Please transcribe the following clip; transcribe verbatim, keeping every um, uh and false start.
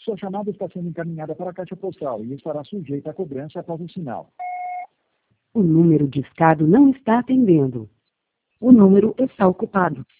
Sua chamada está sendo encaminhada para a caixa postal e estará sujeita a cobrança após o sinal. O número discado não está atendendo. O número está ocupado.